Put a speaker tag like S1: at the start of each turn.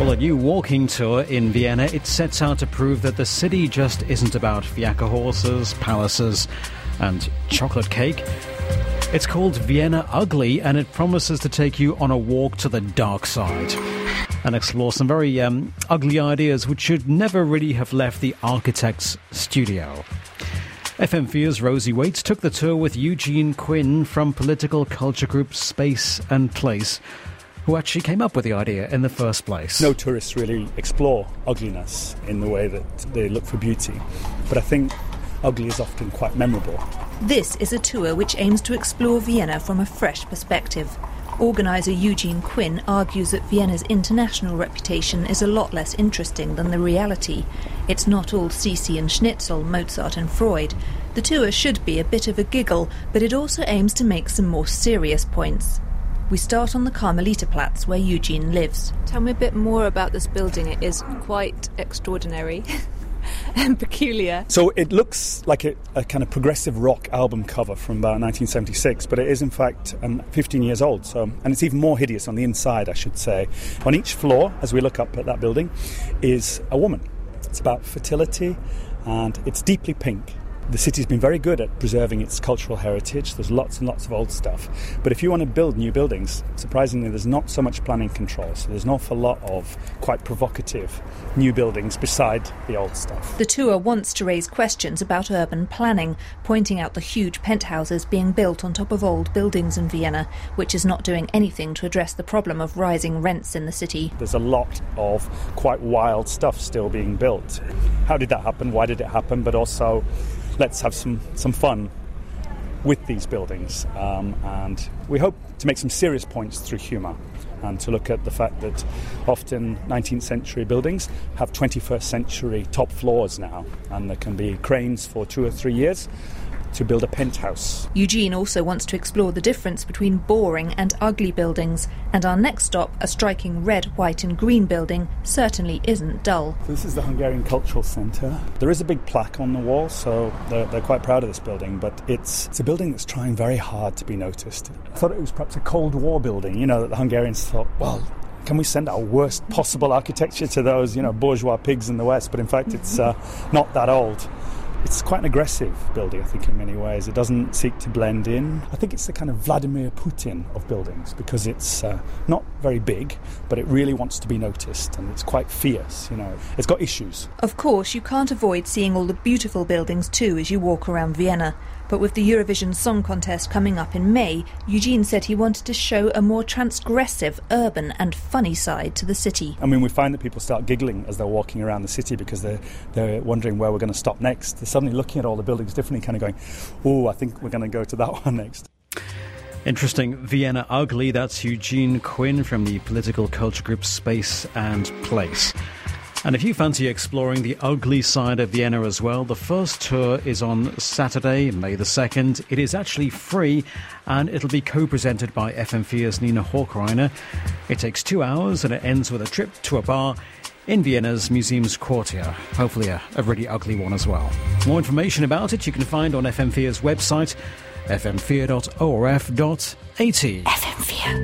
S1: Well, a new walking tour in Vienna, it sets out to prove that the city just isn't about fiacre horses, palaces and chocolate cake. It's called Vienna Ugly, and it promises to take you on a walk to the dark side and explore some very ugly ideas which should never really have left the architect's studio. FM4's Rosie Waits took the tour with Eugene Quinn from political culture group Space and Place, who actually came up with the idea in the first place.
S2: No tourists really explore ugliness in the way that they look for beauty, but I think ugly is often quite memorable.
S3: This is a tour which aims to explore Vienna from a fresh perspective. Organiser Eugene Quinn argues that Vienna's international reputation is a lot less interesting than the reality. It's not all Sisi and Schnitzel, Mozart and Freud. The tour should be a bit of a giggle, but it also aims to make some more serious points. We start on the Karmeliterplatz, where Eugene lives.
S4: Tell me a bit more about this building. It is quite extraordinary and peculiar.
S2: So it looks like a kind of progressive rock album cover from about 1976, but it is in fact 15 years old. And it's even more hideous on the inside, I should say. On each floor, as we look up at that building, is a woman. It's about fertility, and it's deeply pink. The city's been very good at preserving its cultural heritage. There's lots and lots of old stuff. But if you want to build new buildings, surprisingly, there's not so much planning control. So there's an awful lot of quite provocative new buildings beside the old stuff.
S3: The tour wants to raise questions about urban planning, pointing out the huge penthouses being built on top of old buildings in Vienna, which is not doing anything to address the problem of rising rents in the city.
S2: There's a lot of quite wild stuff still being built. How did that happen? Why did it happen? But also, let's have some fun with these buildings, and we hope to make some serious points through humour and to look at the fact that often 19th century buildings have 21st century top floors now, and there can be cranes for 2 or 3 years to build a penthouse.
S3: Eugene also wants to explore the difference between boring and ugly buildings, and our next stop, a striking red, white and green building, certainly isn't dull.
S2: So this is the Hungarian Cultural Centre. There is a big plaque on the wall, so they're quite proud of this building, but it's a building that's trying very hard to be noticed. I thought it was perhaps a Cold War building, that the Hungarians thought, well, can we send our worst possible architecture to those, bourgeois pigs in the West? But in fact, it's not that old. It's quite an aggressive building, I think, in many ways. It doesn't seek to blend in. I think it's the kind of Vladimir Putin of buildings, because it's not very big, but it really wants to be noticed, and it's quite fierce, It's got issues.
S3: Of course, you can't avoid seeing all the beautiful buildings too as you walk around Vienna. But with the Eurovision Song Contest coming up in May, Eugene said he wanted to show a more transgressive, urban and funny side to the city.
S2: I mean, we find that people start giggling as they're walking around the city because they're wondering where we're going to stop next. They're suddenly looking at all the buildings differently, kind of going, oh, I think we're going to go to that one next.
S1: Interesting. Vienna Ugly, that's Eugene Quinn from the political culture group Space and Place. And if you fancy exploring the ugly side of Vienna as well, the first tour is on Saturday, May the 2nd. It is actually free, and it'll be co-presented by FM4's Nina Hawkreiner. It takes 2 hours, and it ends with a trip to a bar in Vienna's Museum's Quartier. Hopefully a really ugly one as well. More information about it you can find on FM4's website, fm4.orf.at.
S3: FM4.